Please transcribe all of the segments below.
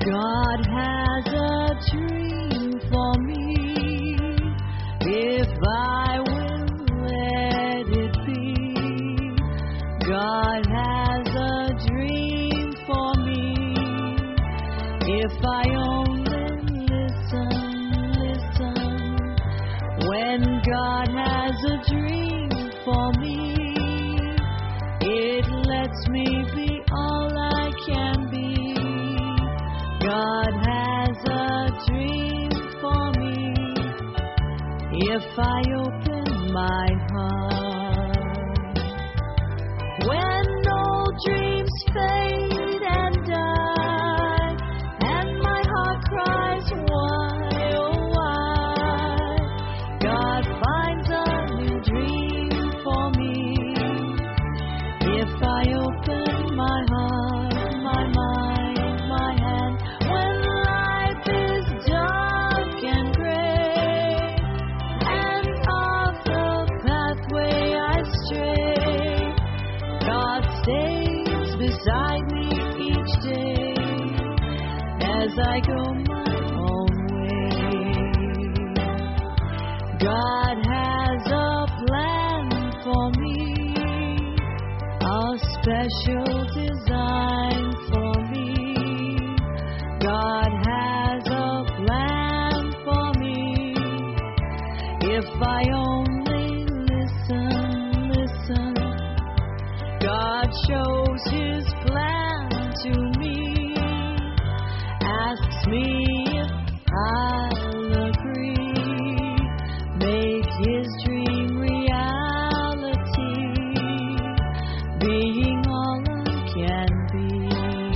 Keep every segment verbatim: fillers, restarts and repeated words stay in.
God has a dream for me, if I will let it be. God has a dream for me, if I only listen, listen. When God has a dream for me, it lets me be all I can be. God has a dream for me, if I open my heart. When old dreams fade and die, and my heart cries, why, oh why? God finds a new dream for me, if I open my heart, my mind, my hand. When life is dark and gray, and off the pathway I stray, God stays beside me each day, as I go my own way. God has a plan for me, a special design for me. God has a plan for me, if I only listen, listen. God shows His plan to me, asks me if I'll agree, make His dream reality, being all I can be.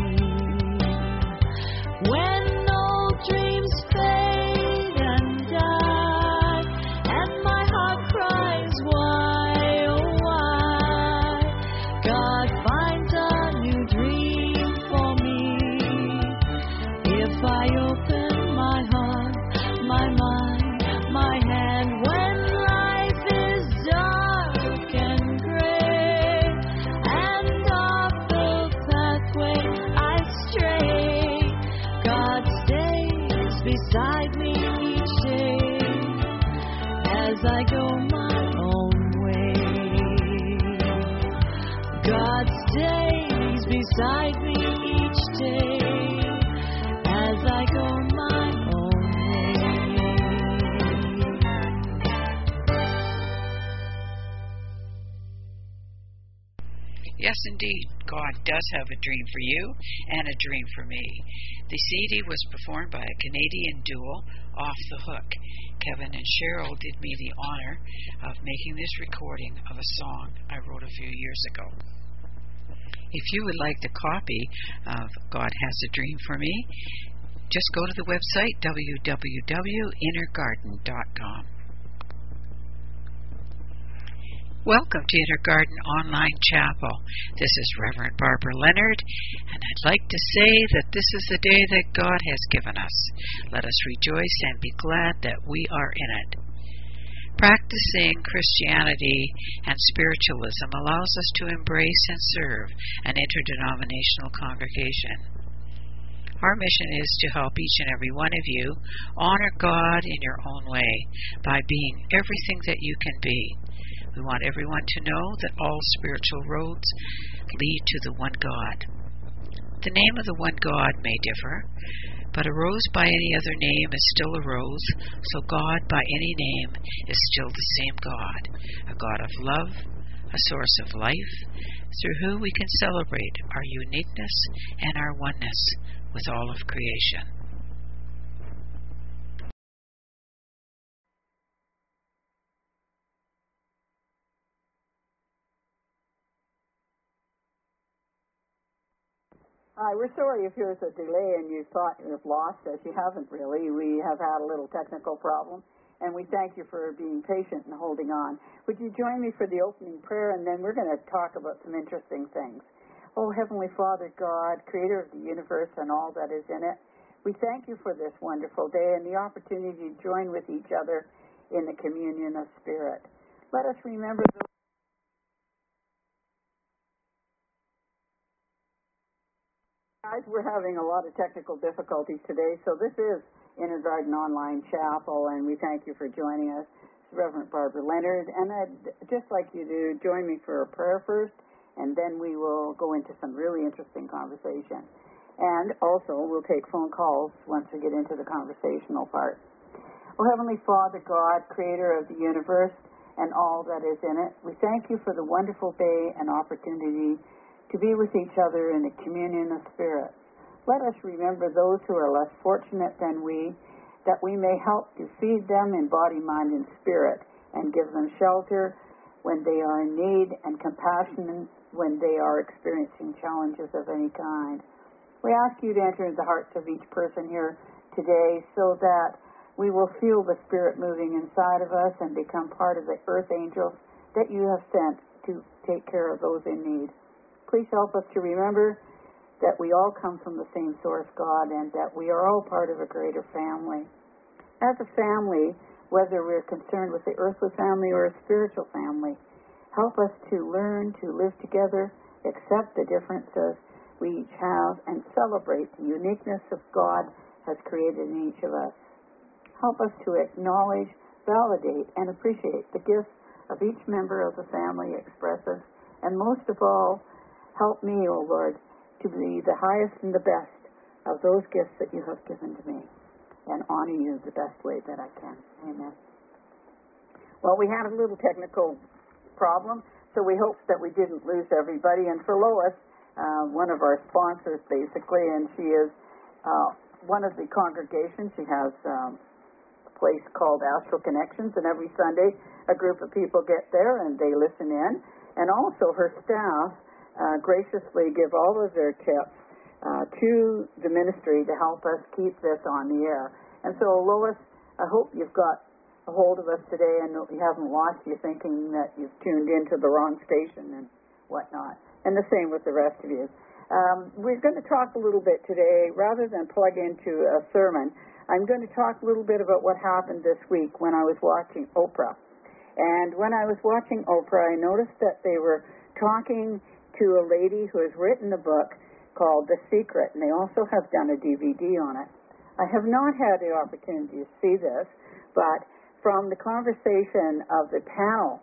When old dreams fade and die, and my heart cries, why, oh why? God finds a new dream for me, if I open my heart, my mind, my hand. When life is dark and gray, and off the pathway I stray, God stays beside me each day, as I go my own way. God stays beside me each day, as I go my own way. Yes, indeed, God does have a dream for you and a dream for me. The C D was performed by a Canadian duo, Off the Hook. Kevin and Cheryl did me the honor of making this recording of a song I wrote a few years ago. If you would like the copy of God Has a Dream for Me, just go to the website w w w dot inner garden dot com. Welcome to Inner Garden Online Chapel. This is Reverend Barbara Leonard, and I'd like to say that this is the day that God has given us. Let us rejoice and be glad that we are in it. Practicing Christianity and spiritualism allows us to embrace and serve an interdenominational congregation. Our mission is to help each and every one of you honor God in your own way by being everything that you can be. We want everyone to know that all spiritual roads lead to the one God. The name of the one God may differ, but a rose by any other name is still a rose, so God by any name is still the same God, a God of love, a source of life, through who we can celebrate our uniqueness and our oneness with all of creation. Hi, we're sorry if there's a delay and you thought you've lost us. You haven't really. We have had a little technical problem, and we thank you for being patient and holding on. Would you join me for the opening prayer, and then we're going to talk about some interesting things. Oh, Heavenly Father God, creator of the universe and all that is in it, we thank you for this wonderful day and the opportunity to join with each other in the communion of spirit. Let us remember those Guys, we're having a lot of technical difficulties today, so this is Inner Garden Online Chapel, and we thank you for joining us. It's Reverend Barbara Leonard, and I'd just like you to join me for a prayer first, and then we will go into some really interesting conversation. And also, we'll take phone calls once we get into the conversational part. Oh, Heavenly Father, God, creator of the universe and all that is in it, we thank you for the wonderful day and opportunity to be with each other in the communion of spirits. Let us remember those who are less fortunate than we, that we may help to feed them in body, mind, and spirit, and give them shelter when they are in need and compassion when they are experiencing challenges of any kind. We ask you to enter into the hearts of each person here today so that we will feel the Spirit moving inside of us and become part of the earth angels that you have sent to take care of those in need. Please help us to remember that we all come from the same source, God, and that we are all part of a greater family. As a family, whether we're concerned with the earthly family or a spiritual family, help us to learn to live together, accept the differences we each have, and celebrate the uniqueness of God has created in each of us. Help us to acknowledge, validate, and appreciate the gifts of each member of the family expresses, and most of all, help me, O Lord, to be the highest and the best of those gifts that you have given to me, and honor you the best way that I can. Amen. Well, we had a little technical problem, so we hope that we didn't lose everybody. And for Lois, uh, one of our sponsors, basically, and she is uh, one of the congregations. She has um, a place called Astral Connections, and every Sunday a group of people get there and they listen in. And also her staff Uh, graciously give all of their tips uh, to the ministry to help us keep this on the air. And so, Lois, I hope you've got a hold of us today and we haven't lost you thinking that you've tuned into the wrong station and whatnot. And the same with the rest of you. Um, we're going to talk a little bit today, rather than plug into a sermon, I'm going to talk a little bit about what happened this week when I was watching Oprah. And when I was watching Oprah, I noticed that they were talking to a lady who has written a book called The Secret, and they also have done a D V D on it. I have not had the opportunity to see this, but from the conversation of the panel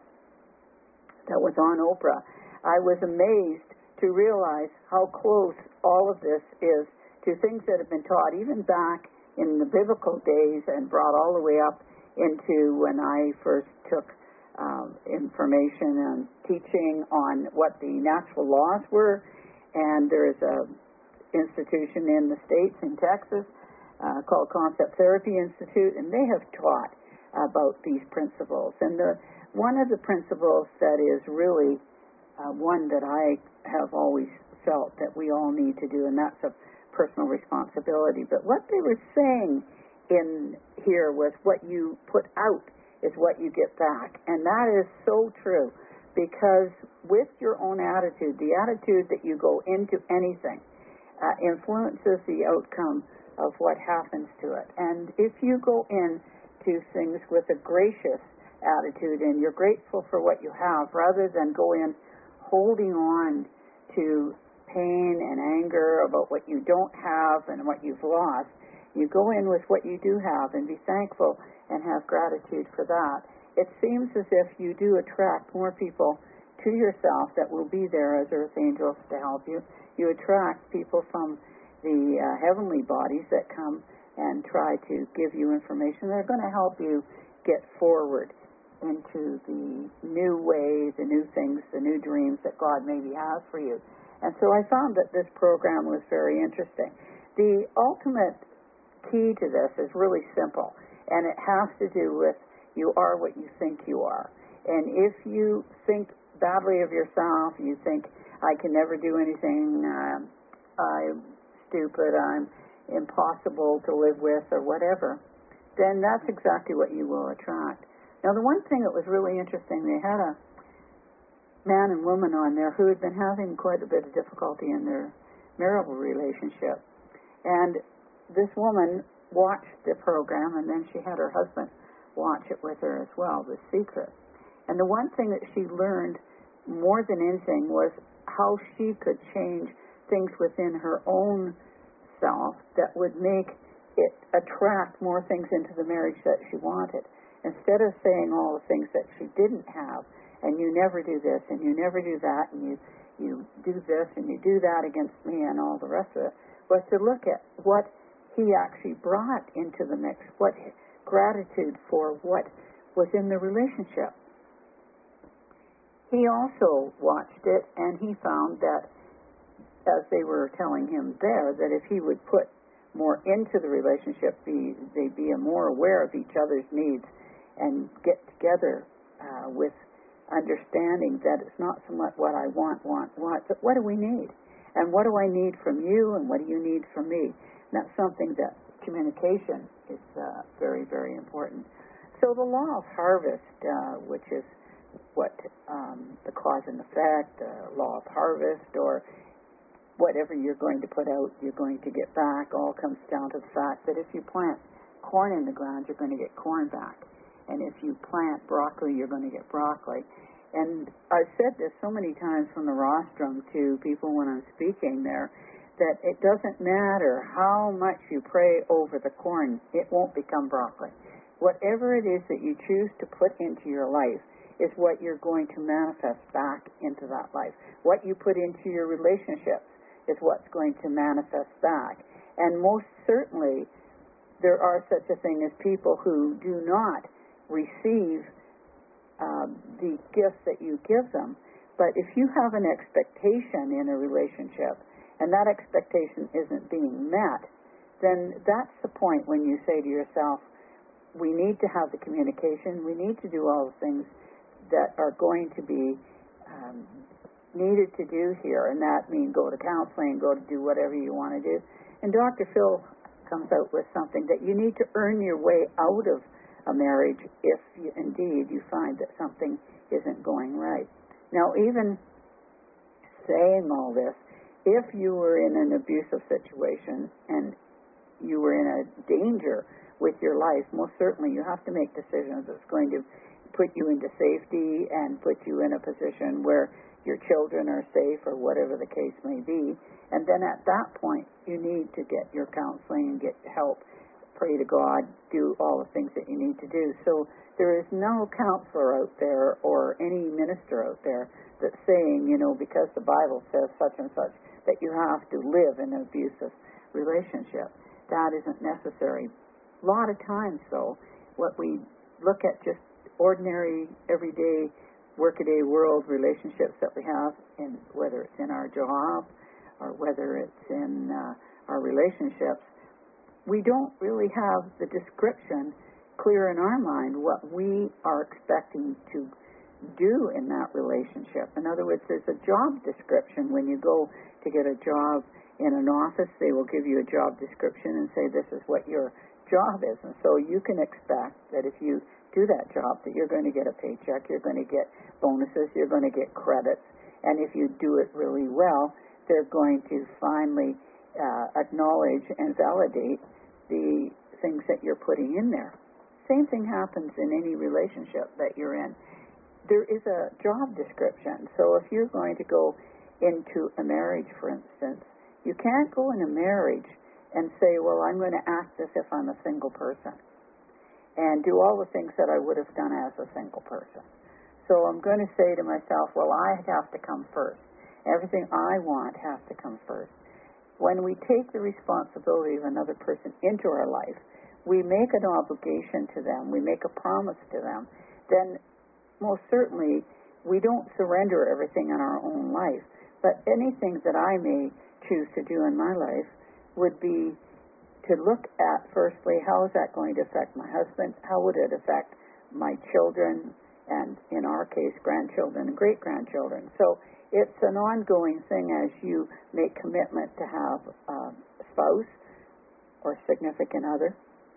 that was on Oprah, I was amazed to realize how close all of this is to things that have been taught even back in the biblical days and brought all the way up into when I first took Um, information and teaching on what the natural laws were, and there is a institution in the States, in Texas, uh, called Concept Therapy Institute, and they have taught about these principles. And the, one of the principles that is really uh, one that I have always felt that we all need to do, and that's a personal responsibility. But what they were saying in here was what you put out is what you get back. And that is so true, because with your own attitude, the attitude that you go into anything uh, influences the outcome of what happens to it. And if you go into things with a gracious attitude and you're grateful for what you have, rather than go in holding on to pain and anger about what you don't have and what you've lost, you go in with what you do have and be thankful and have gratitude for that. It seems as if you do attract more people to yourself that will be there as earth angels to help you. You attract people from the uh, heavenly bodies that come and try to give you information. They're going to help you get forward into the new way, the new things, the new dreams that God maybe has for you. And so I found that this program was very interesting. The ultimate key to this is really simple, and it has to do with you are what you think you are. And if you think badly of yourself, you think, I can never do anything, um, I'm stupid, I'm impossible to live with, or whatever, then that's exactly what you will attract. Now, the one thing that was really interesting, they had a man and woman on there who had been having quite a bit of difficulty in their marital relationship. And this woman watched the program, and then she had her husband watch it with her as well, The Secret. And the one thing that she learned more than anything was how she could change things within her own self that would make it attract more things into the marriage that she wanted. Instead of saying all the things that she didn't have, and you never do this, and you never do that, and you, you do this, and you do that against me, and all the rest of it, was to look at what he actually brought into the mix, what gratitude for what was in the relationship. He also watched it, and he found that, as they were telling him there, that if he would put more into the relationship, be, they'd be more aware of each other's needs and get together uh, with understanding that it's not so much what I want, want, want, but what do we need? And what do I need from you, and what do you need from me? And that's something that communication is uh, very, very important. So the law of harvest, uh, which is what um, the cause and effect, uh, law of harvest, or whatever you're going to put out, you're going to get back, all comes down to the fact that if you plant corn in the ground, you're going to get corn back. And if you plant broccoli, you're going to get broccoli. And I've said this so many times from the rostrum to people when I'm speaking there, that it doesn't matter how much you pray over the corn, it won't become broccoli. Whatever it is that you choose to put into your life is what you're going to manifest back into that life. What you put into your relationships is what's going to manifest back. And most certainly, there are such a thing as people who do not receive uh, the gifts that you give them. But if you have an expectation in a relationship, and that expectation isn't being met, then that's the point when you say to yourself, we need to have the communication, we need to do all the things that are going to be um, needed to do here, and that means go to counseling, go to do whatever you want to do. And Doctor Phil comes out with something that you need to earn your way out of a marriage if you, indeed you find that something isn't going right. Now, even saying all this, if you were in an abusive situation and you were in a danger with your life, most certainly you have to make decisions that's going to put you into safety and put you in a position where your children are safe or whatever the case may be. And then at that point, you need to get your counseling and get help, pray to God, do all the things that you need to do. So there is no counselor out there or any minister out there that's saying, you know, because the Bible says such and such, that you have to live in an abusive relationship. That isn't necessary. A lot of times, though, what we look at just ordinary, everyday, workaday world relationships that we have, in whether it's in our job or whether it's in uh, our relationships, we don't really have the description clear in our mind what we are expecting to do in that relationship. In other words, there's a job description. When you go to get a job in an office, they will give you a job description and say this is what your job is. And so you can expect that if you do that job that you're going to get a paycheck, you're going to get bonuses, you're going to get credits, and if you do it really well, they're going to finally uh, acknowledge and validate the things that you're putting in there. Same thing happens in any relationship that you're in. There is a job description. So if you're going to go into a marriage, for instance, you can't go in a marriage and say, well, I'm going to act as if I'm a single person and do all the things that I would have done as a single person. So I'm going to say to myself, well, I have to come first. Everything I want has to come first. When we take the responsibility of another person into our life, we make an obligation to them, we make a promise to them, then most certainly we don't surrender everything in our own life. But anything that I may choose to do in my life would be to look at, firstly, how is that going to affect my husband? How would it affect my children? And in our case, grandchildren and great-grandchildren. So it's an ongoing thing as you make commitment to have a spouse or significant other.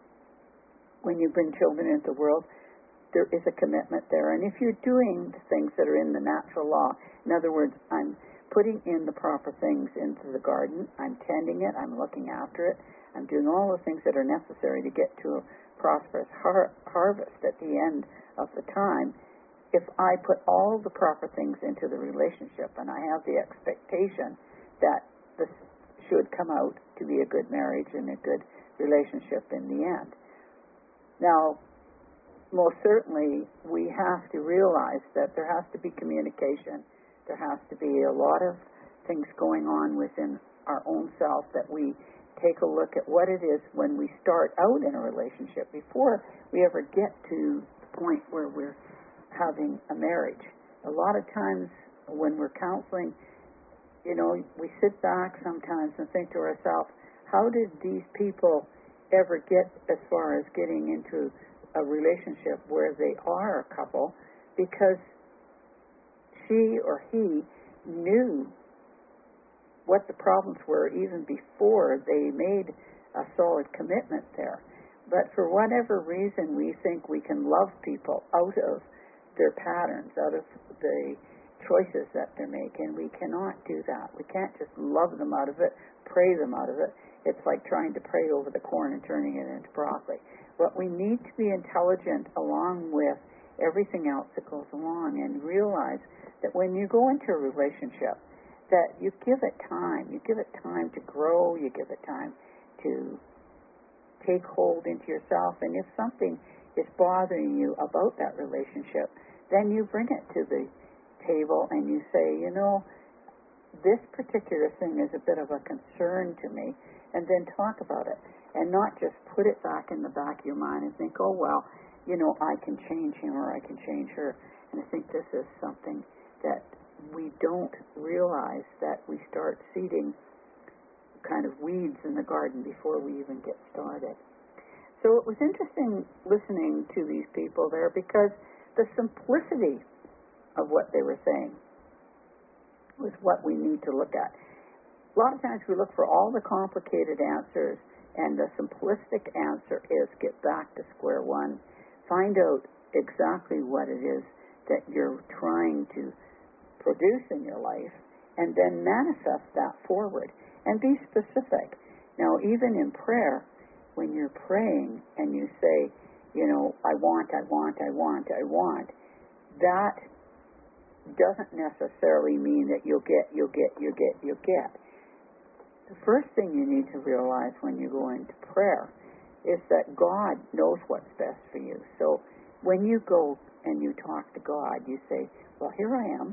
When you bring children into the world, there is a commitment there. And if you're doing the things that are in the natural law, in other words, I'm putting in the proper things into the garden, I'm tending it, I'm looking after it, I'm doing all the things that are necessary to get to a prosperous har- harvest at the end of the time. If I put all the proper things into the relationship and I have the expectation that this should come out to be a good marriage and a good relationship in the end. Now, most certainly, we have to realize that there has to be communication. There has to be a lot of things going on within our own self, that we take a look at what it is when we start out in a relationship before we ever get to the point where we're having a marriage. A lot of times when we're counseling, you know, we sit back sometimes and think to ourselves, how did these people ever get as far as getting into a relationship where they are a couple? Because she or he knew what the problems were even before they made a solid commitment there. But for whatever reason, we think we can love people out of their patterns, out of the choices that they're making. We cannot do that. We can't just love them out of it, pray them out of it. It's like trying to pray over the corn and turning it into broccoli. But we need to be intelligent along with everything else that goes along, and realize that when you go into a relationship, that you give it time. You give it time to grow. You give it time to take hold into yourself. And if something is bothering you about that relationship, then you bring it to the table and you say, you know, this particular thing is a bit of a concern to me, and then talk about it, and not just put it back in the back of your mind and think, oh, well, you know, I can change him or I can change her. And I think this is something that we don't realize, that we start seeding kind of weeds in the garden before we even get started. So it was interesting listening to these people there, because the simplicity of what they were saying was what we need to look at. A lot of times we look for all the complicated answers, and the simplistic answer is get back to square one. Find out exactly what it is that you're trying to produce in your life, and then manifest that forward. And be specific. Now, even in prayer, when you're praying and you say, you know, I want, I want, I want, I want, that doesn't necessarily mean that you'll get, you'll get, you'll get, you'll get. The first thing you need to realize when you go into prayer is that God knows what's best for you. So when you go and you talk to God, you say, well, here I am.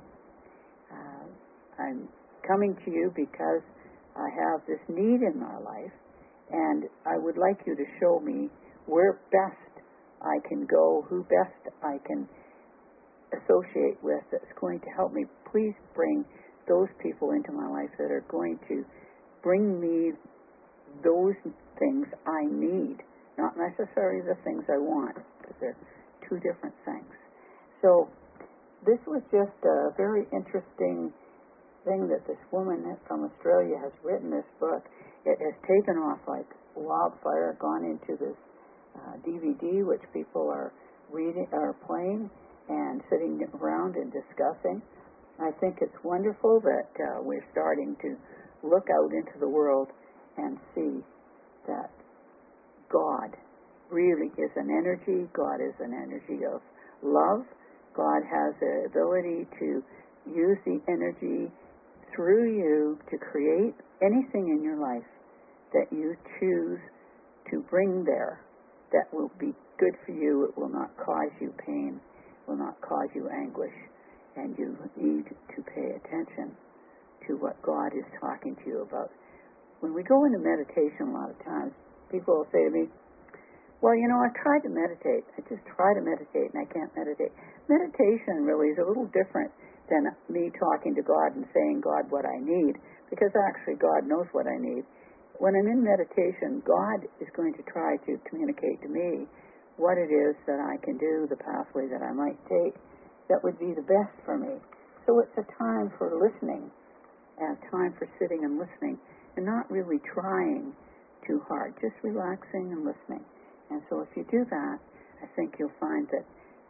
Uh, I'm coming to you because I have this need in my life, and I would like you to show me where best I can go, who best I can associate with that's going to help me. Please bring those people into my life that are going to bring me those things I need, not necessarily the things I want, because they're two different things. So this was just a very interesting thing that this woman from Australia has written, this book. It has taken off like wildfire, gone into this uh, D V D, which people are reading, are playing and sitting around and discussing. I think it's wonderful that uh, we're starting to look out into the world and see that God really is an energy. God is an energy of love. God has the ability to use the energy through you to create anything in your life that you choose to bring there that will be good for you. It will not cause you pain, will not cause you anguish, and you need to pay attention to what God is talking to you about. When we go into meditation, a lot of times people will say to me, well, you know, I tried to meditate. I just try to meditate and I can't meditate. Meditation really is a little different than me talking to God and saying, God, what I need, because actually God knows what I need. When I'm in meditation, God is going to try to communicate to me what it is that I can do, the pathway that I might take that would be the best for me. So it's a time for listening, a time for sitting and listening, and not really trying too hard, just relaxing and listening. And so if you do that, I think you'll find that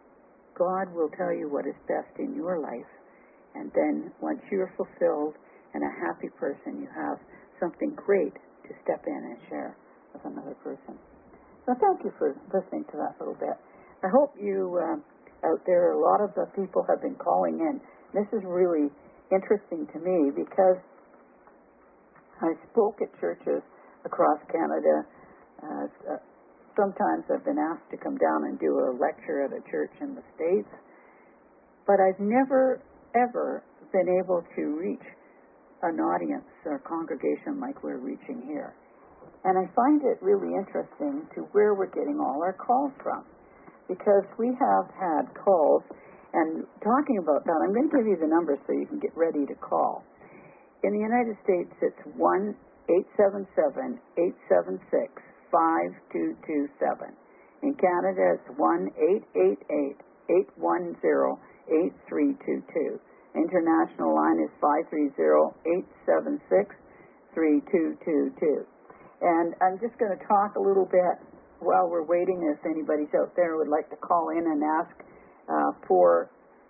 God will tell you what is best in your life. And then once you're fulfilled and a happy person, you have something great to step in and share with another person. So thank you for listening to that little bit. I hope you uh, out there, a lot of the people have been calling in. This is really interesting to me because I spoke at churches across Canada. Uh, sometimes I've been asked to come down and do a lecture at a church in the States, but I've never, ever been able to reach an audience or congregation like we're reaching here. And I find it really interesting to where we're getting all our calls from, because we have had calls, and talking about that, I'm going to give you the numbers so you can get ready to call. In the United States, it's one eight seven seven, eight seven six, five two two seven. In Canada, it's one eight eight eight, eight one zero, eight three two two. International line is five three zero, eight seven six, three two two two. And I'm just going to talk a little bit while we're waiting, if anybody's out there who would like to call in and ask uh, for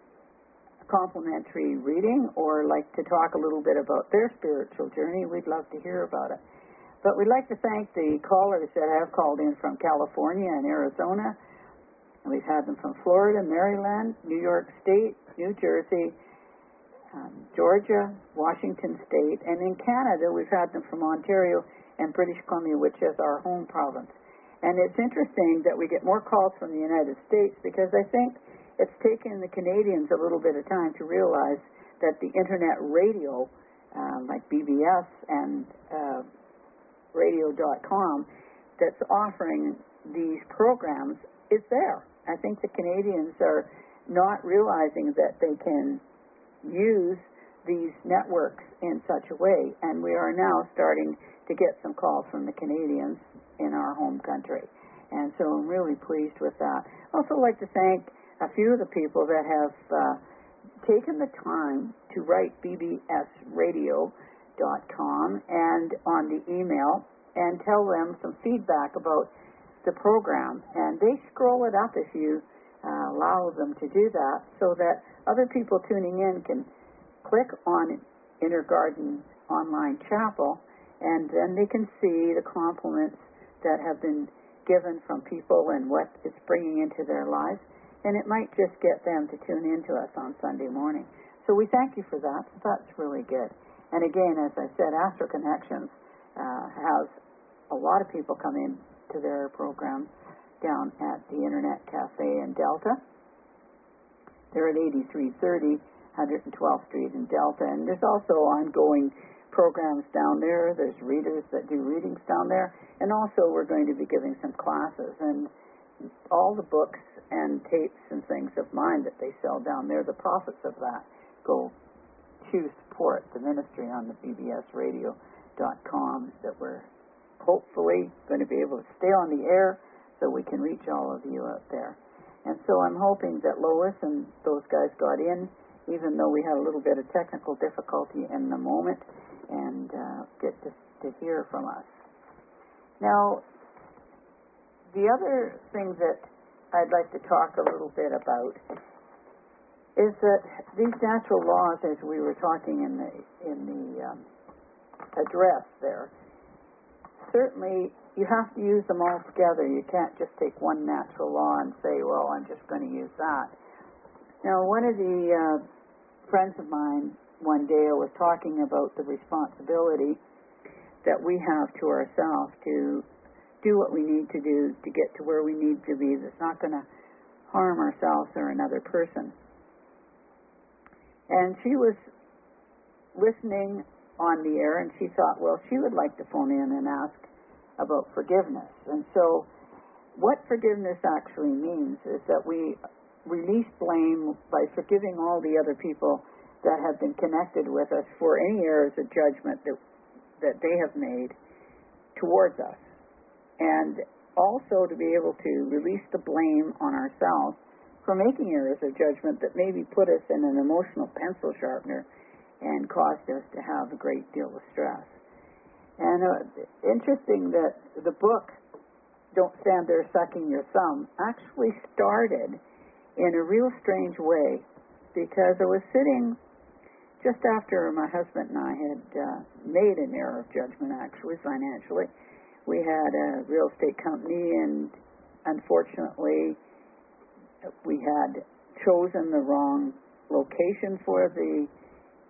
complimentary reading or like to talk a little bit about their spiritual journey. We'd love to hear about it. But we'd like to thank the callers that have called in from California and Arizona. And we've had them from Florida, Maryland, New York State, New Jersey, um, Georgia, Washington State, and in Canada we've had them from Ontario and British Columbia, which is our home province. And it's interesting that we get more calls from the United States, because I think it's taken the Canadians a little bit of time to realize that the internet radio, uh, like B B S and uh, radio dot com, that's offering these programs is there. I think the Canadians are not realizing that they can use these networks in such a way, and we are now starting to get some calls from the Canadians in our home country. And so I'm really pleased with that. I'd also like to thank a few of the people that have uh, taken the time to write b b s radio dot com and on the email and tell them some feedback about the program. And they scroll it up if you uh, allow them to do that, so that other people tuning in can click on Inner Garden Online Chapel, and then they can see the compliments that have been given from people and what it's bringing into their lives. And it might just get them to tune in to us on Sunday morning. So we thank you for that. That's really good. And again, as I said, Astro Connections uh, has a lot of people come in to their program down at the Internet Cafe in Delta. They're at eighty-three thirty, one hundred twelfth Street in Delta. And there's also ongoing programs down there. There's readers that do readings down there. And also we're going to be giving some classes. And all the books and tapes and things of mine that they sell down there, the profits of that go to support the ministry on the b b s radio dot com, that we're hopefully going to be able to stay on the air so we can reach all of you out there. And so I'm hoping that Lois and those guys got in, even though we had a little bit of technical difficulty in the moment, and uh, get to, to hear from us. Now, the other thing that I'd like to talk a little bit about is that these natural laws, as we were talking in the in the um, address there, certainly you have to use them all together. You can't just take one natural law and say, well, I'm just going to use that. Now, one of the uh, friends of mine one day I was talking about the responsibility that we have to ourselves to do what we need to do to get to where we need to be that's not going to harm ourselves or another person. And she was listening on the air, and she thought, well, she would like to phone in and ask about forgiveness. And so what forgiveness actually means is that we release blame by forgiving all the other people that have been connected with us for any errors of judgment that, that they have made towards us. And also to be able to release the blame on ourselves for making errors of judgment that maybe put us in an emotional pencil sharpener and caused us to have a great deal of stress. And uh, interesting that the book, Don't Stand There Sucking Your Thumb, actually started in a real strange way, because I was sitting just after my husband and I had uh, made an error of judgment, actually, financially. We had a real estate company, and unfortunately, we had chosen the wrong location for the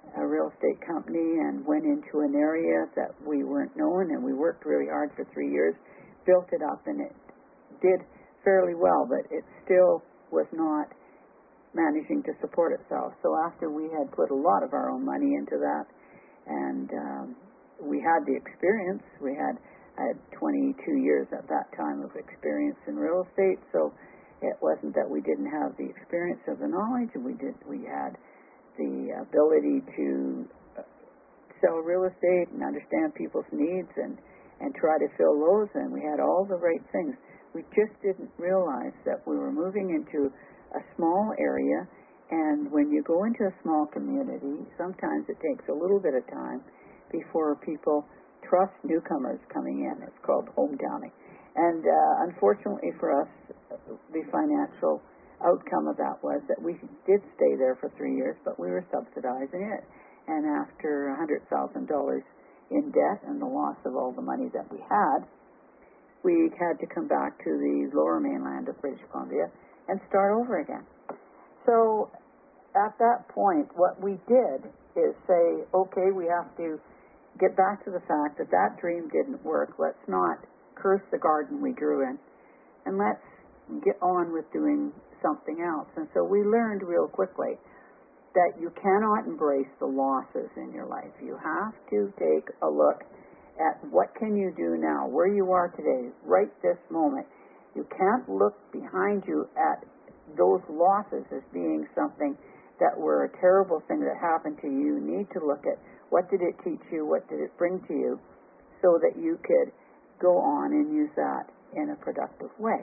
a real estate company and went into an area that we weren't known, and we worked really hard for three years, built it up, and it did fairly well, but it still was not managing to support itself. So after we had put a lot of our own money into that, and um, we had the experience, we had, I had twenty-two years at that time of experience in real estate, so it wasn't that we didn't have the experience or the knowledge, and we did, we had the ability to sell real estate and understand people's needs and, and try to fill those, and we had all the right things. We just didn't realize that we were moving into a small area, and when you go into a small community, sometimes it takes a little bit of time before people trust newcomers coming in. It's called hometowning. And uh, unfortunately for us, the financial outcome of that was that we did stay there for three years, but we were subsidizing it. And after one hundred thousand dollars in debt and the loss of all the money that we had, we had to come back to the lower mainland of British Columbia and start over again. So at that point, what we did is say, okay, we have to get back to the fact that that dream didn't work. Let's not curse the garden we grew in, and let's get on with doing something else. And so we learned real quickly that you cannot embrace the losses in your life. You have to take a look at what can you do now, where you are today, right this moment. You can't look behind you at those losses as being something that were a terrible thing that happened to you. You need to look at what did it teach you, what did it bring to you, so that you could go on and use that in a productive way.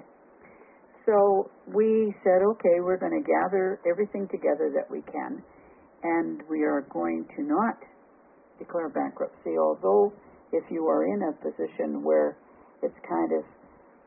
So we said, okay, we're going to gather everything together that we can, and we are going to not declare bankruptcy, although if you are in a position where it's kind of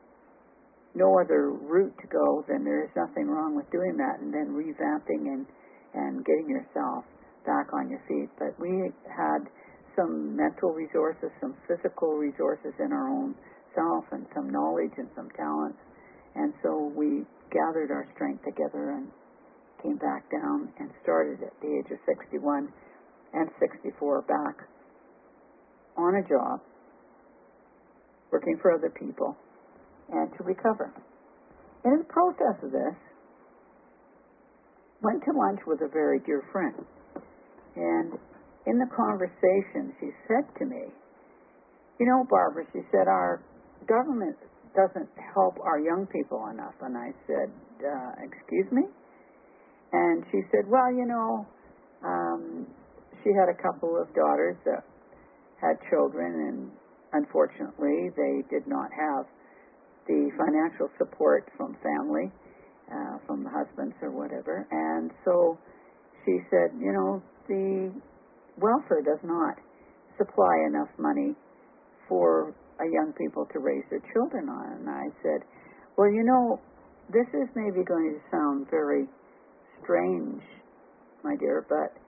no other route to go, then there is nothing wrong with doing that and then revamping and, and getting yourself back on your feet. But we had some mental resources, some physical resources in our own self, and some knowledge and some talents. And so we gathered our strength together and came back down and started at the age of sixty-one and sixty-four back on a job, working for other people, and to recover. And in the process of this, went to lunch with a very dear friend. And in the conversation, she said to me, you know, Barbara, she said, our government doesn't help our young people enough. And I said, uh, excuse me? And she said, well, you know, um, she had a couple of daughters that had children, and unfortunately they did not have the financial support from family, uh, from the husbands or whatever. And so she said, you know, the welfare does not supply enough money for a young people to raise their children on. And I said, well, you know, this is maybe going to sound very strange, my dear, but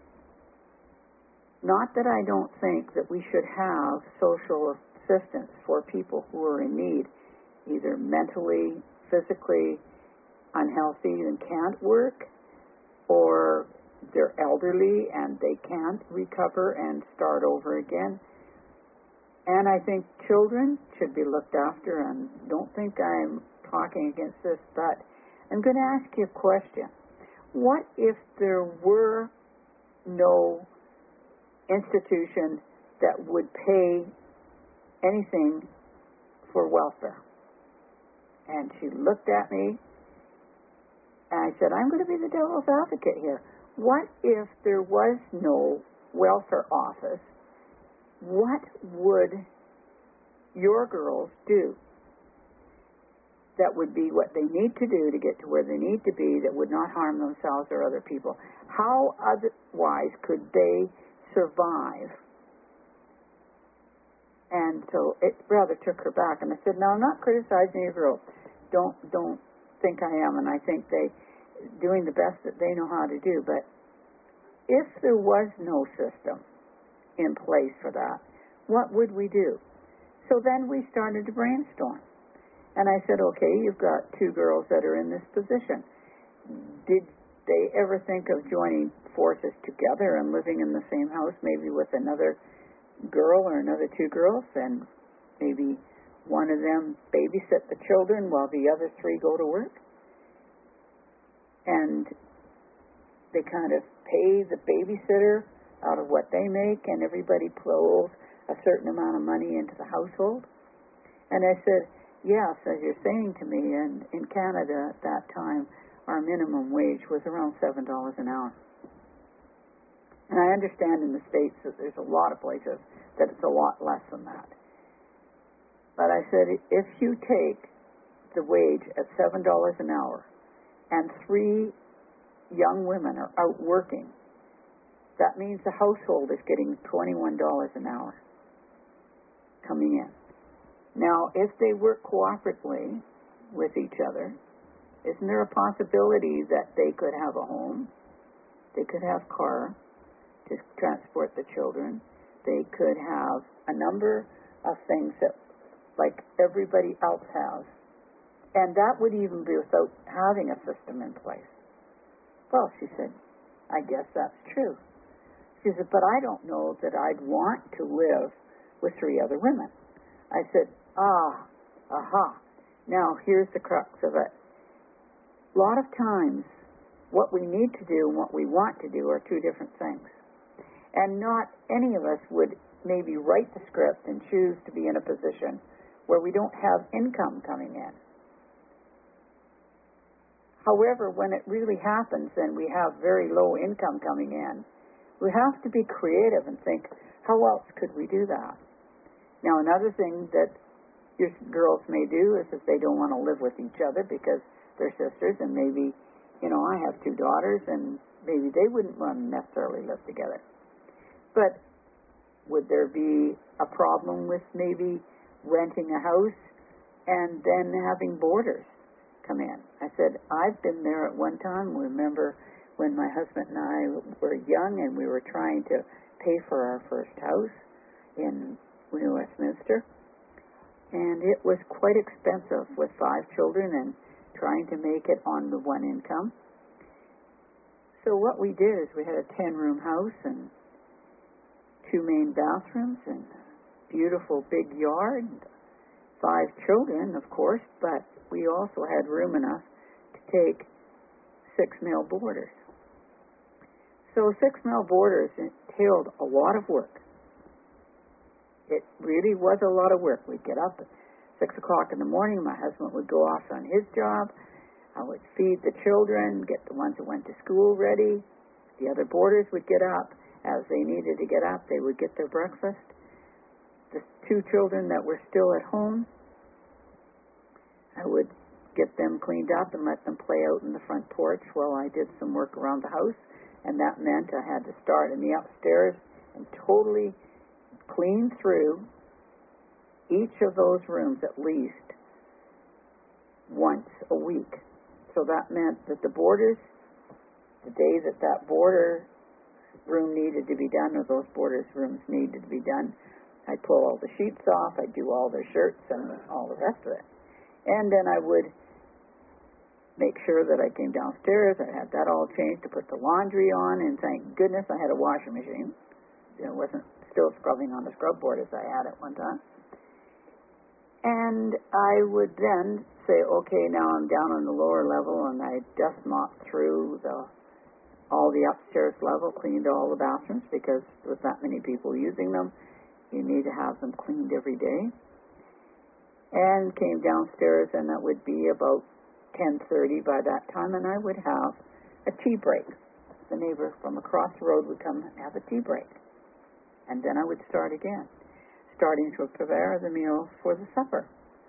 not that I don't think that we should have social assistance for people who are in need, either mentally, physically unhealthy and can't work, or they're elderly and they can't recover and start over again. And I think children should be looked after, and don't think I'm talking against this, but I'm going to ask you a question. What if there were no institution that would pay anything for welfare? And she looked at me, and I said, I'm going to be the devil's advocate here. What if there was no welfare office? What would your girls do that would be what they need to do to get to where they need to be, that would not harm themselves or other people? How otherwise could they survive? And so it rather took her back. And I said, no, I'm not criticizing your girls. Don't, don't think I am. And I think they doing the best that they know how to do. But if there was no system in place for that, what would we do? So then we started to brainstorm. And I said, okay, you've got two girls that are in this position. Did they ever think of joining forces together and living in the same house, maybe with another girl or another two girls, and maybe one of them babysit the children while the other three go to work. And they kind of pay the babysitter out of what they make, and everybody pulls a certain amount of money into the household. And I said, yes, as you're saying to me, and in Canada at that time, our minimum wage was around seven dollars an hour. And I understand in the States that there's a lot of places that it's a lot less than that. But I said, if you take the wage at seven dollars an hour and three young women are out working, that means the household is getting twenty-one dollars an hour coming in. Now, if they work cooperatively with each other, isn't there a possibility that they could have a home? They could have car to transport the children. They could have a number of things that, like everybody else has. And that would even be without having a system in place. Well, she said, I guess that's true. She said, but I don't know that I'd want to live with three other women. I said, ah, aha. Now, here's the crux of it. A lot of times, what we need to do and what we want to do are two different things. And not any of us would maybe write the script and choose to be in a position where we don't have income coming in. However, when it really happens and we have very low income coming in, we have to be creative and think, how else could we do that? Now, another thing that your girls may do is if they don't want to live with each other because they're sisters, and maybe, you know, I have two daughters, and maybe they wouldn't want to necessarily live together. But would there be a problem with maybe renting a house and then having boarders come in? I said, I've been there at one time. Remember when my husband and I were young and we were trying to pay for our first house in New Westminster, and it was quite expensive with five children and trying to make it on the one income. So what we did is we had a ten-room house and two main bathrooms and a beautiful big yard, five children, of course, but we also had room enough to take six male boarders. So six male boarders entailed a lot of work. It really was a lot of work. We'd get up at six o'clock in the morning. My husband would go off on his job. I would feed the children, get the ones that went to school ready. The other boarders would get up. As they needed to get up, they would get their breakfast. The two children that were still at home, I would get them cleaned up and let them play out in the front porch while I did some work around the house. And that meant I had to start in the upstairs and totally clean through each of those rooms at least once a week. So that meant that the boarders, the day that that boarder room needed to be done, or those boarders' rooms needed to be done, I'd pull all the sheets off, I'd do all their shirts and all the rest of it. And then I would make sure that I came downstairs, I had that all changed, to put the laundry on, and thank goodness I had a washing machine. It wasn't still scrubbing on the scrub board as I had at one time. And I would then say, okay, now I'm down on the lower level, and I dust mopped through the all the upstairs level, cleaned all the bathrooms, because with that many people using them, you need to have them cleaned every day. And came downstairs, and that would be about ten thirty by that time, and I would have a tea break. The neighbor from across the road would come and have a tea break. And then I would start again, starting to prepare the meal for the supper.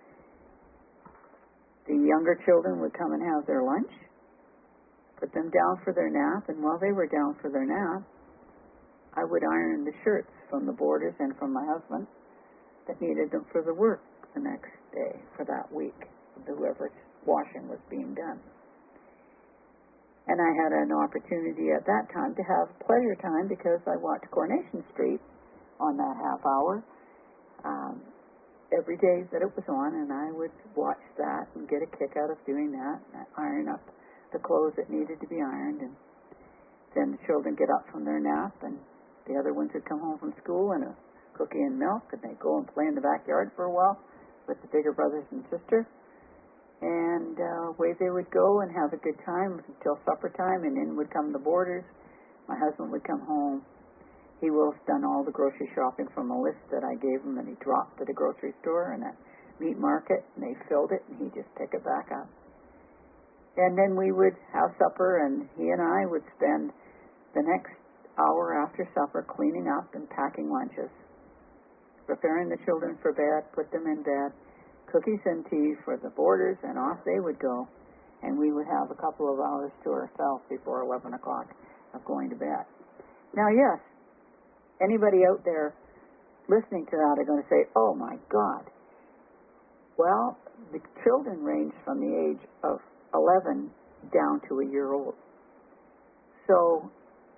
The younger children would come and have their lunch, put them down for their nap, and while they were down for their nap, I would iron the shirts from the boarders and from my husband that needed them for the work the next day, for that week, whoever's washing was being done. And I had an opportunity at that time to have pleasure time because I watched Coronation Street on that half hour um, every day that it was on, and I would watch that and get a kick out of doing that, and iron up the clothes that needed to be ironed and then the children get up from their nap, and the other ones would come home from school and a cookie and milk, and they'd go and play in the backyard for a while with the bigger brothers and sister. And uh, away they would go and have a good time until supper time, and in would come the boarders. My husband would come home. He will have done all the grocery shopping from a list that I gave him, and he dropped at a grocery store and a meat market, and they filled it, and he'd just pick it back up. And then we would have supper, and he and I would spend the next hour after supper cleaning up and packing lunches, preparing the children for bed, put them in bed, cookies and tea for the boarders, and off they would go. And we would have a couple of hours to ourselves before eleven o'clock of going to bed. Now, yes, anybody out there listening to that are going to say, oh, my God. Well, the children range from the age of eleven down to a year old. So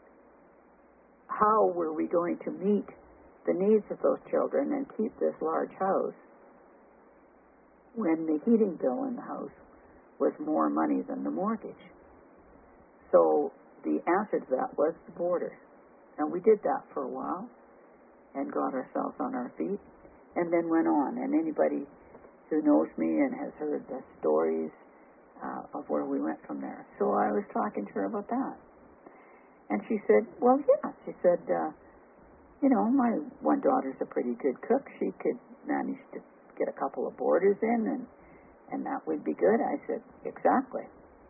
how were we going to meet the needs of those children and keep this large house when the heating bill in the house was more money than the mortgage? So the answer to that was the boarders. And we did that for a while and got ourselves on our feet and then went on. And anybody who knows me and has heard the stories uh, of where we went from there. So I was talking to her about that. And she said, well, yeah. She said, uh, you know, my one daughter's a pretty good cook. She could manage to get a couple of boarders in, and, and that would be good. I said, exactly.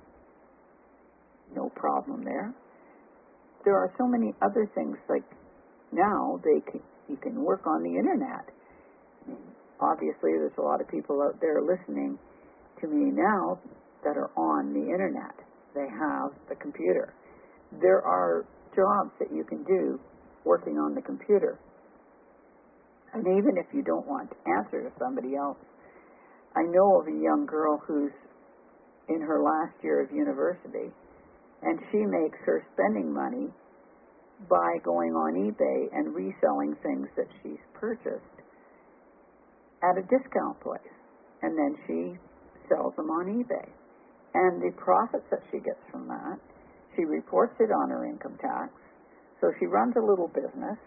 No problem there. There are so many other things, like now they can, you can work on the internet. I mean, obviously, there's a lot of people out there listening to me now that are on the internet. They have the computer. There are jobs that you can do working on the computer. And even if you don't want to answer to somebody else, I know of a young girl who's in her last year of university, and she makes her spending money by going on eBay and reselling things that she's purchased at a discount place. And then she sells them on eBay. And the profits that she gets from that, she reports it on her income tax. So she runs a little business.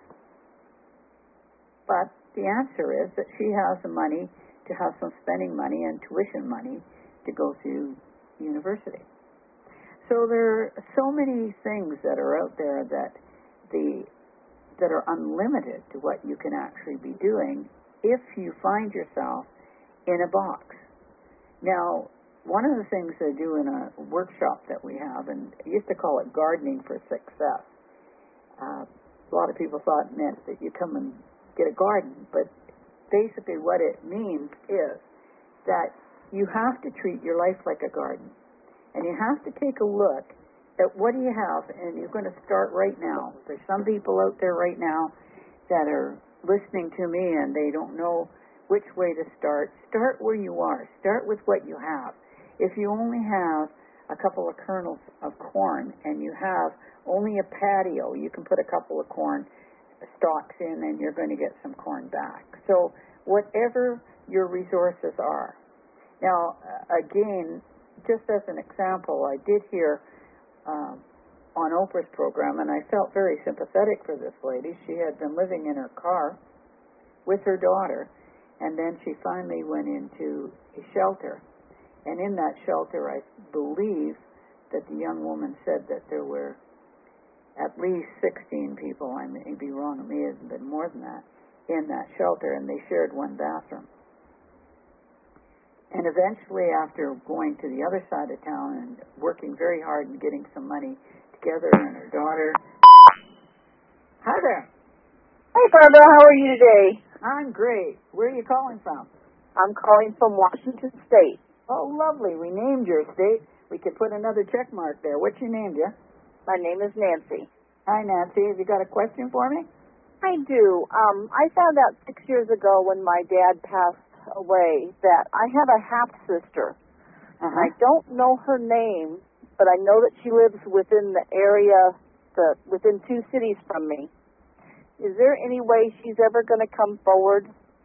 But the answer is that she has the money to have some spending money and tuition money to go through university. So there are so many things that are out there that the that are unlimited to what you can actually be doing if you find yourself in a box. Now, one of the things they do in a workshop that we have, and I used to call it gardening for success. Uh, a lot of people thought it meant that you come and get a garden, but basically what it means is that you have to treat your life like a garden. And you have to take a look at what do you have, and you're going to start right now. There's some people out there right now that are listening to me and they don't know which way to start. Start where you are. Start with what you have. If you only have a couple of kernels of corn and you have only a patio, you can put a couple of corn stalks in and you're going to get some corn back. So whatever your resources are. Now, again, just as an example, I did hear um, on Oprah's program, and I felt very sympathetic for this lady. She had been living in her car with her daughter, and then she finally went into a shelter. And in that shelter, I believe that the young woman said that there were at least sixteen people, I may be wrong, it may have been more than that, in that shelter, and they shared one bathroom. And eventually, after going to the other side of town and working very hard and getting some money together, and her daughter... Hi there. Hey, Barbara. How are you today? I'm great. Where are you calling from? I'm calling from Washington State. Oh, lovely. We named your state. We could put another check mark there. What's your name, dear? My name is Nancy. Hi, Nancy. Have you got a question for me? I do. Um, I found out six years ago when my dad passed away that I have a half-sister. Uh-huh. I don't know her name, but I know that she lives within the area, the, within two cities from me. Is there any way she's ever going to come forward?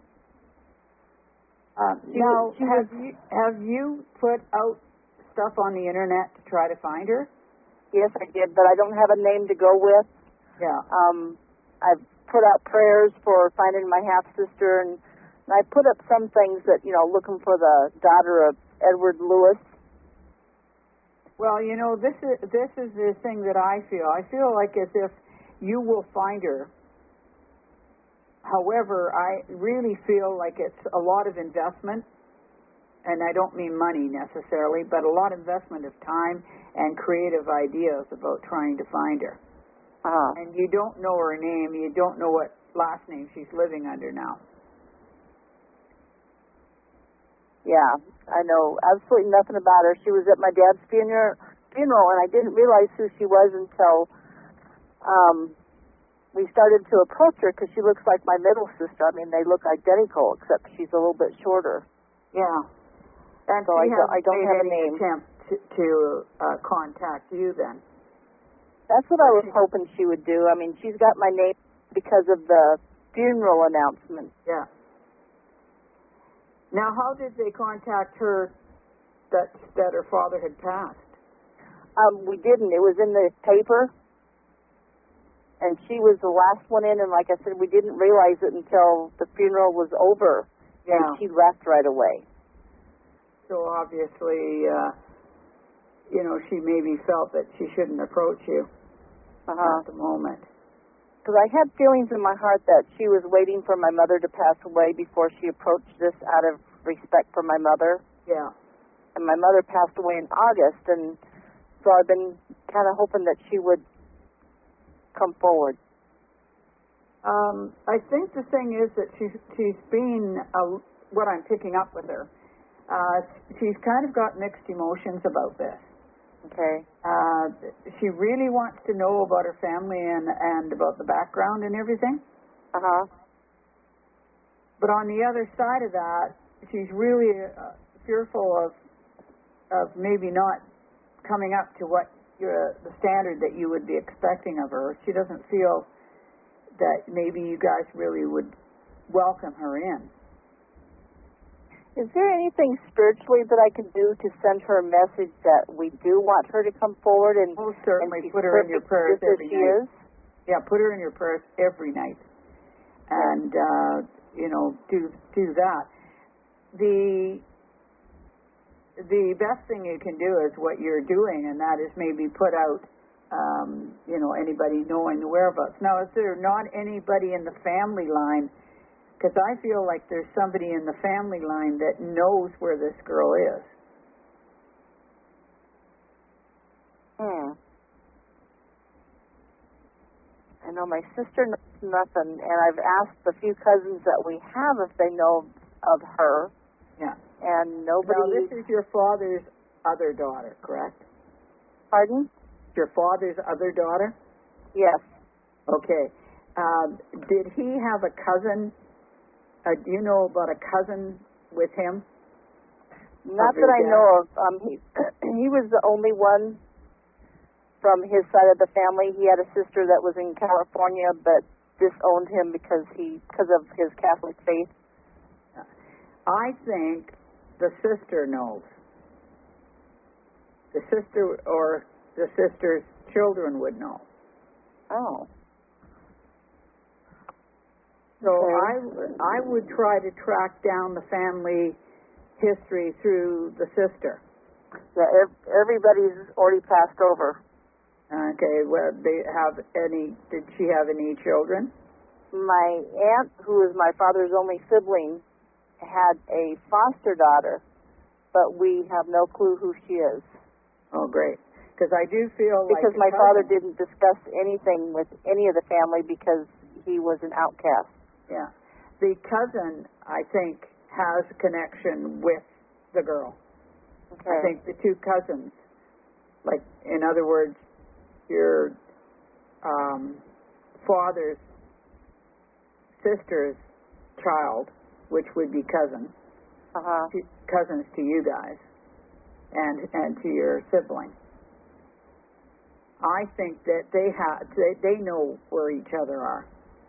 Uh, she, now, she have was, you have you put out stuff on the internet to try to find her? Yes, I did, but I don't have a name to go with. Yeah. Um, I've put out prayers for finding my half-sister, and, and I put up some things that, you know, looking for the daughter of Edward Lewis. Well, you know, this is this is the thing that I feel. I feel like as if you will find her. However, I really feel like it's a lot of investment, and I don't mean money necessarily, but a lot of investment of time and creative ideas about trying to find her. Uh-huh. And you don't know her name. You don't know what last name she's living under now. Yeah, I know absolutely nothing about her. She was at my dad's funeral, funeral, and I didn't realize who she was until um, we started to approach her, because she looks like my middle sister. I mean, they look identical, except she's a little bit shorter. Yeah. And so she I don't, I don't made have a any name. attempt to, to uh, contact you then. That's what I was hoping she would do. I mean, she's got my name because of the funeral announcement. Yeah. Now, how did they contact her that that her father had passed? Um, we didn't. It was in the paper, and she was the last one in, and like I said, we didn't realize it until the funeral was over, Yeah. and she left right away. So obviously, uh, you know, she maybe felt that she shouldn't approach you Uh-huh. at the moment. Because I had feelings in my heart that she was waiting for my mother to pass away before she approached this out of respect for my mother. Yeah. And my mother passed away in August, and so I've been kind of hoping that she would come forward. Um, I think the thing is that she's she's been uh, what I'm picking up with her. Uh, she's kind of got mixed emotions about this. Okay. Uh, she really wants to know about her family and, and about the background and everything. Uh-huh. But on the other side of that, she's really uh, fearful of of maybe not coming up to what your, the standard that you would be expecting of her. She doesn't feel that maybe you guys really would welcome her in. Is there anything spiritually that I can do to send her a message that we do want her to come forward and, Most certainly and she's put her in your prayers perfect just as every she night. is? Yeah, put her in your prayers every night, and uh, you know, do do that. The the best thing you can do is what you're doing, and that is maybe put out, um, you know, anybody knowing the whereabouts. Now, is there not anybody in the family line? Because I feel like there's somebody in the family line that knows where this girl is. Hmm. I know my sister knows nothing, and I've asked the few cousins that we have if they know of her, Yeah. and Now, nobody... this is your father's other daughter, correct? Pardon? Your father's other daughter? Yes. Okay. Um, did he have a cousin? Uh, do you know about a cousin with him? Not Of your that I dad? know of. Um, he, he was the only one from his side of the family. He had a sister that was in California, but disowned him because he because of his Catholic faith. I think the sister knows. The sister or the sister's children would know. Oh. So Okay. I, I would try to track down the family history through the sister. Yeah, ev- everybody's already passed over. Okay, well, they have any, did she have any children? My aunt, who is my father's only sibling, had a foster daughter, but we have no clue who she is. Oh, great. Because I do feel like... Because my father didn't discuss anything with any of the family because he was an outcast. Yeah. The cousin, I think, has a connection with the girl. Okay. I think the two cousins, like, in other words, your um, father's sister's child, which would be cousin, Uh-huh. cousins to you guys, and and to your sibling. I think that they have they, they know where each other are.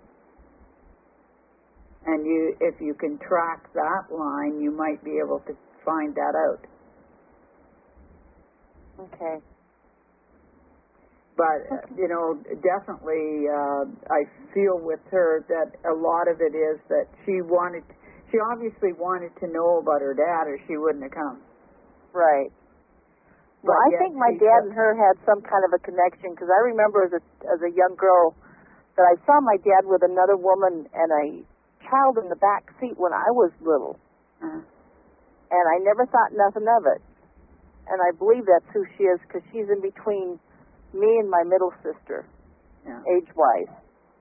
And you, if you can track that line, you might be able to find that out. Okay. But, uh, you know, definitely uh, I feel with her that a lot of it is that she wanted, she obviously wanted to know about her dad or she wouldn't have come. Right. Well, But I yet think my she dad said- and her had some kind of a connection because I remember as a as a young girl that I saw my dad with another woman and a child in the back seat when I was little, Uh, and I never thought nothing of it. And I believe that's who she is because she's in between me and my middle sister, yeah. age-wise.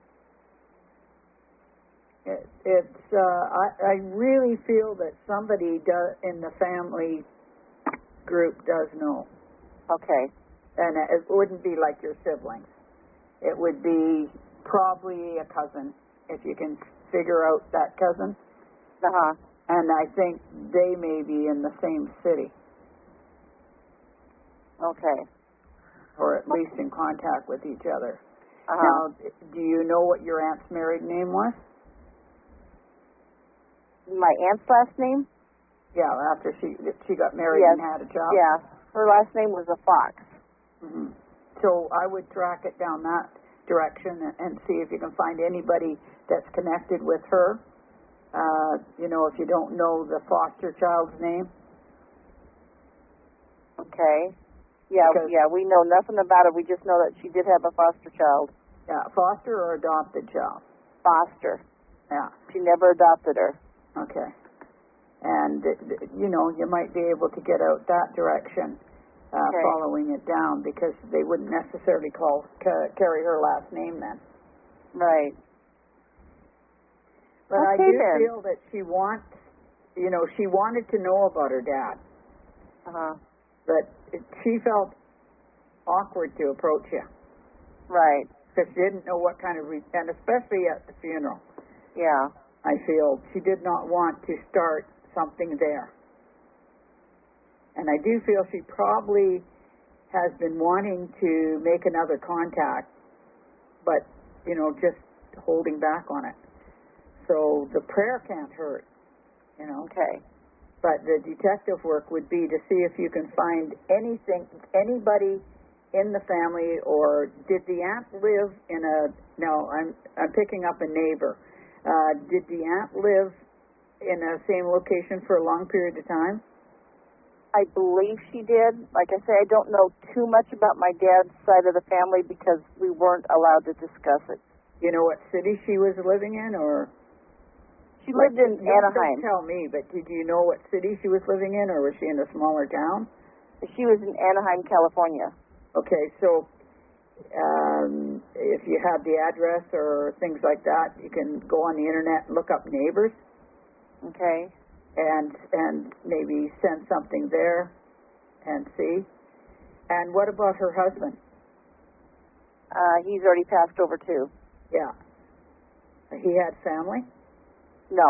It, it's, uh, I, I really feel that somebody does, in the family group does know. Okay. And it wouldn't be like your siblings. It would be probably a cousin, if you can figure out that cousin. Uh-huh. And I think they may be in the same city, Okay. or at least in contact with each other. Uh-huh. Now, do you know what your aunt's married name was? My aunt's last name? Yeah, after she she got married Yes. and had a child? Yeah. Her last name was a Fox. hmm So I would track it down that direction and, and see if you can find anybody that's connected with her. Uh, you know, if you don't know the foster child's name. Okay. Yeah, Because- yeah, we know nothing about it. We just know that she did have a foster child. Yeah, foster or adopted child. Foster. Yeah, She never adopted her. okay. And, uh, you know, you might be able to get out that direction, uh, Okay. following it down, because they wouldn't necessarily call ca- carry her last name then. Right. But I Okay, do then. feel that she wants, you know, she wanted to know about her dad, Uh-huh. but it, she felt awkward to approach you Right. because she didn't know what kind of, re- and especially at the funeral, Yeah. I feel she did not want to start something there. And I do feel she probably has been wanting to make another contact, but, you know, just holding back on it. So the prayer can't hurt, you know. Okay. But the detective work would be to see if you can find anything, anybody in the family, or did the aunt live in a, no, I'm, I'm picking up a neighbor. Uh, did the aunt live in the same location for a long period of time? I believe she did. Like I say, I don't know too much about my dad's side of the family because we weren't allowed to discuss it. You know what city she was living in, or? She lived in Like, don't- Anaheim. Don't tell me, but did you know what city she was living in, or was she in a smaller town? She was in Anaheim, California. Okay, so um, if you have the address or things like that, you can go on the internet and look up neighbors Okay. and and maybe send something there and see. And what about her husband? Uh, he's already passed over too. Yeah. He had family? No.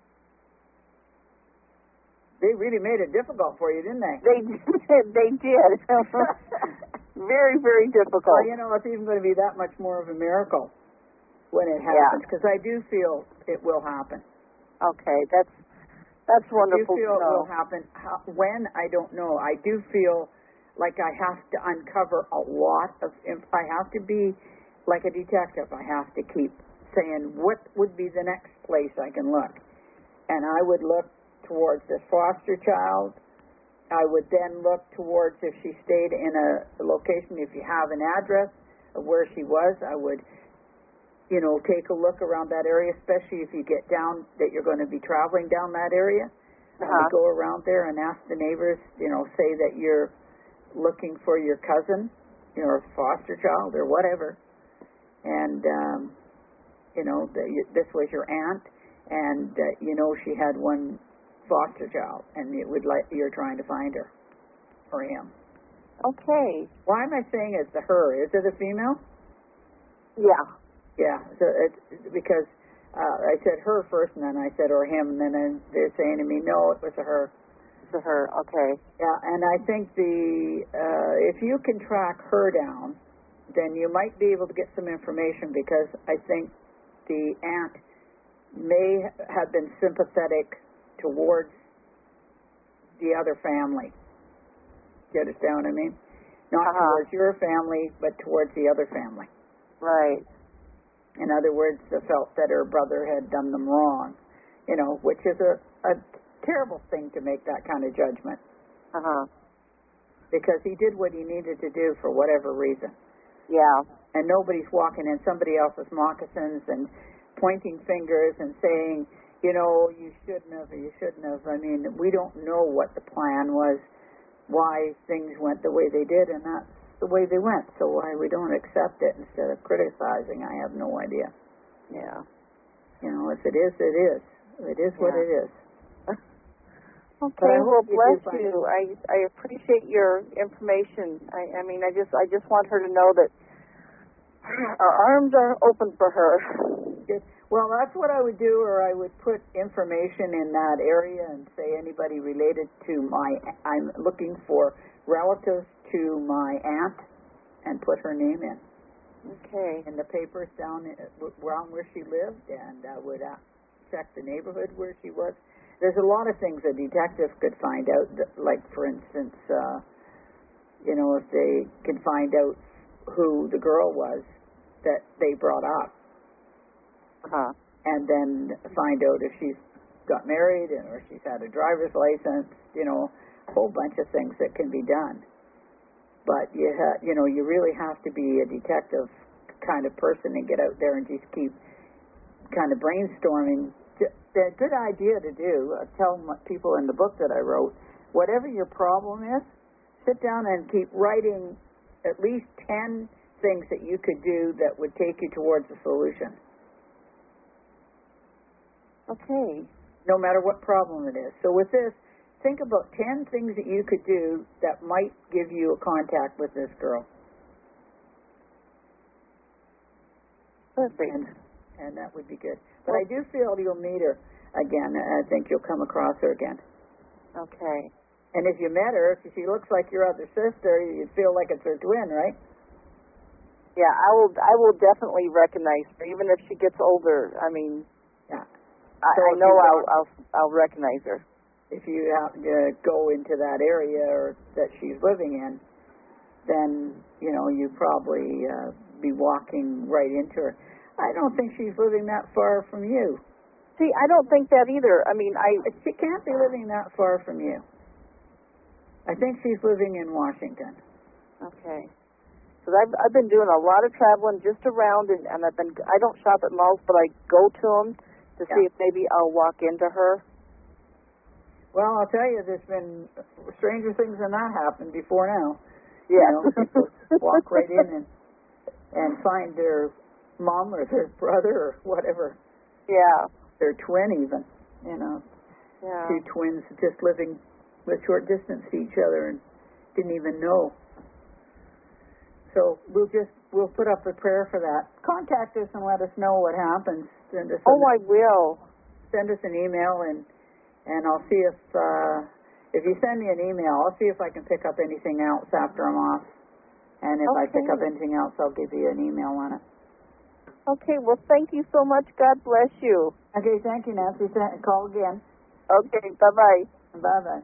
They really made it difficult for you, didn't they? They they did. Very, very difficult. Well, you know, it's even going to be that much more of a miracle when it happens, because I do feel it will happen. Okay, that's that's I do wonderful feel to it know. will happen. How, when, I don't know. I do feel like I have to uncover a lot of, inf- I have to be like a detective. I have to keep saying, what would be the next place I can look? And I would look towards this foster child. I would then look towards if she stayed in a location, if you have an address of where she was, I would, you know, take a look around that area, especially if you get down, that you're going to be traveling down that area. I Uh-huh. would go around there and ask the neighbors, you know, say that you're looking for your cousin, your foster child or whatever. And, um, you know, the, you, this was your aunt, and, uh, you know, she had one foster child, and it would like you're trying to find her or him. Okay. Why am I saying it's the her? Is it a female? Yeah. Yeah. So it's because uh, I said her first, and then I said or him, and then I, they're saying to me, no, it was a her. To her. Okay. Yeah, and I think the uh, if you can track her down, then you might be able to get some information, because I think the aunt may have been sympathetic towards the other family. Do you understand what I mean? not Uh-huh. towards your family, but towards the other family. Right. In other words, they felt that her brother had done them wrong, you know, which is a, a terrible thing to make that kind of judgment. Uh-huh. Because he did what he needed to do for whatever reason. Yeah. And nobody's walking in somebody else's moccasins and pointing fingers and saying, you know, you shouldn't have, or you shouldn't have. I mean, we don't know what the plan was, why things went the way they did, and that's the way they went. So why we don't accept it instead of criticizing, I have no idea. Yeah. You know, if it is, it is. It is what Yeah. it is. Okay, I well, hope you bless do find you. I I appreciate your information. I, I mean, I just I just want her to know that our arms are open for her. Good. Well, that's what I would do, or I would put information in that area and say anybody related to my, I'm looking for relatives to my aunt, and put her name in. Okay. In the papers down around where she lived, and I would uh, check the neighborhood where she was. There's a lot of things a detective could find out, like, for instance, uh, you know, if they could find out who the girl was that they brought up, Uh-huh. and then find out if she's got married and or she's had a driver's license, you know, a whole bunch of things that can be done. But, you ha- you know, you really have to be a detective kind of person and get out there and just keep kind of brainstorming. A good idea to do, I tell people in the book that I wrote, whatever your problem is, sit down and keep writing at least ten things that you could do that would take you towards a solution. Okay. No matter what problem it is. So with this, think about ten things that you could do that might give you a contact with this girl. Perfect. And, and that would be good. But I do feel you'll meet her again. I think you'll come across her again. Okay. And if you met her, if she looks like your other sister, you'd feel like it's her twin, right? Yeah, I will. I will definitely recognize her, even if she gets older. I mean, Yeah. I, So I if know you I'll, walk- I'll I'll recognize her. If you happen to go into that area or that she's living in, then, you know, you probably uh, be walking right into her. I don't think she's living that far from you. See, I don't think that either. I mean, I She can't be living that far from you. I think she's living in Washington. okay. Because I've I've been doing a lot of traveling just around, and, and I've been I don't shop at malls, but I go to them to see Yeah. if maybe I'll walk into her. Well, I'll tell you, there's been stranger things than that happened before now. Yeah. You know, people walk right in and and find their mom or their brother or whatever, Yeah. their twin even. You know, Yeah. two twins just living with short distance to each other and didn't even know. So we'll just we'll put up a prayer for that. Contact us and let us know what happens. Send us Oh, a, I will. send us an email and and I'll see if uh, if you send me an email, I'll see if I can pick up anything else after I'm off. And if I pick Okay. up anything else, I'll give you an email on it. Okay. Well, thank you so much. God bless you. Okay, thank you, Nancy. Th- Call again. Okay. Bye bye. Bye bye.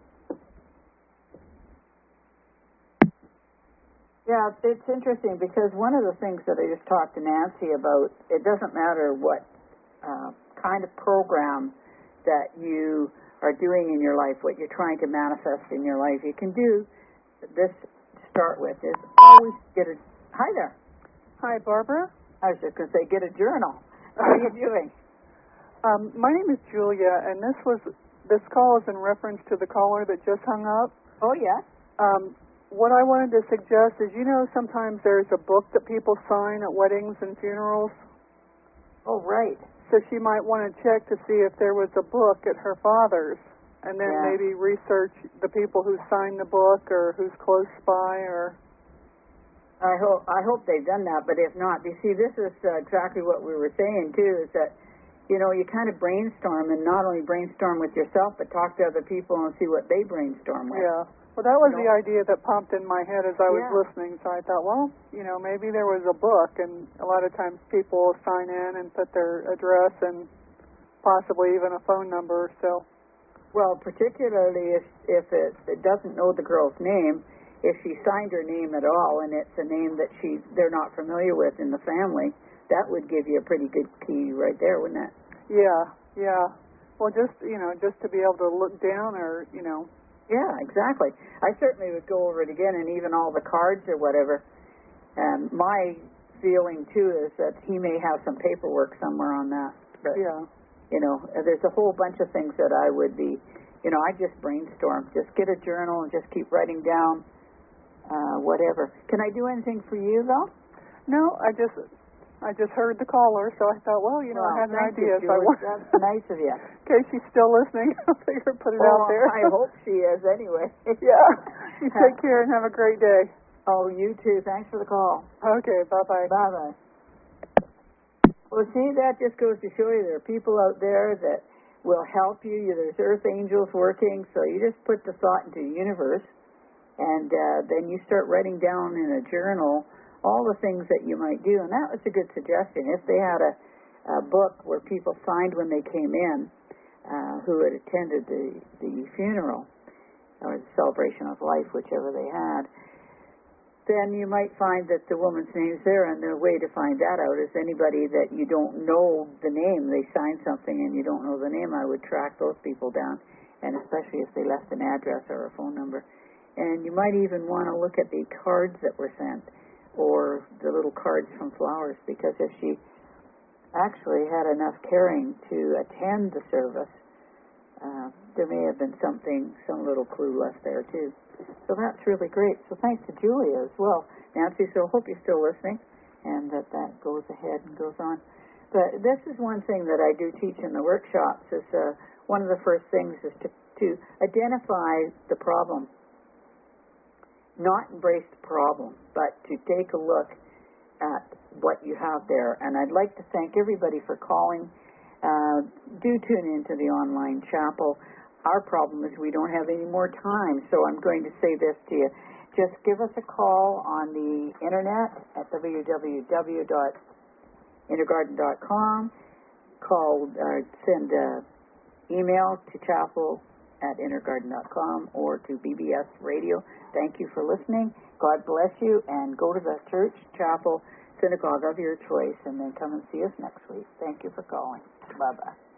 Yeah, it's interesting because one of the things that I just talked to Nancy about, it doesn't matter what uh, kind of program that you are doing in your life, what you're trying to manifest in your life. You can do this to start with is always get a, hi there. Hi, Barbara. I was just going to say, get a journal. How are you doing? Um, my name is Julia, and this was this call is in reference to the caller that just hung up. Oh, yeah. Um, what I wanted to suggest is, you know, sometimes there's a book that people sign at weddings and funerals. Oh, right. So she might want to check to see if there was a book at her father's, and then Yeah. maybe research the people who signed the book or who's close by. Or I hope I hope they've done that, but if not, you see, this is uh, exactly what we were saying too. Is that, you know, you kind of brainstorm, and not only brainstorm with yourself, but talk to other people and see what they brainstorm with. yeah. Well, that was You the know? idea that popped in my head as I was Yeah. listening. So I thought, well, you know, maybe there was a book, and a lot of times people sign in and put their address and possibly even a phone number. So, Well, particularly if if it, it doesn't know the girl's name, if she signed her name at all and it's a name that she they're not familiar with in the family, that would give you a pretty good key right there, wouldn't it? Yeah, yeah. Well, just, you know, just to be able to look down or, you know. Yeah, exactly. I certainly would go over it again, and even all the cards or whatever. And my feeling, too, is that he may have some paperwork somewhere on that. But, yeah. you know, there's a whole bunch of things that I would be, you know, I just brainstorm. Just get a journal and just keep writing down uh, whatever. Can I do anything for you, though? No, I just I just heard the caller, so I thought, well, you know, well, I had an thank idea. You, So I want, That's nice of you. in case she's still listening, I figured put it oh, out there. I hope she is anyway. Yeah. You take care and have a great day. Oh, you too. Thanks for the call. Okay, bye-bye. Bye-bye. Well, see, that just goes to show you there are people out there that will help you. There's earth angels working, so you just put the thought into the universe, and uh, then you start writing down in a journal all the things that you might do. And that was a good suggestion. If they had a, a book where people signed when they came in, uh, who had attended the, the funeral or the celebration of life, whichever they had, then you might find that the woman's name's there, and the way to find that out is anybody that you don't know the name, they signed something and you don't know the name, I would track those people down, and especially if they left an address or a phone number. And you might even want to look at the cards that were sent, or the little cards from flowers, because if she actually had enough caring to attend the service, uh, there may have been something, some little clue left there too. So that's really great. So thanks to Julia as well, Nancy. So I hope you're still listening, and that that goes ahead and goes on. But this is one thing that I do teach in the workshops. Is uh, one of the first things is to to identify the problem. Not embrace the problem, but to take a look at what you have there. And I'd like to thank everybody for calling. Uh, do tune into the online chapel. Our problem is we don't have any more time, so I'm going to say this to you. Just give us a call on the internet at w w w dot intergarden dot com. Call, uh, send an email to chapel at intergarden dot com or to B B S Radio. Thank you for listening. God bless you, and go to the church, chapel, synagogue of your choice, and then come and see us next week. Thank you for calling. Bye-bye.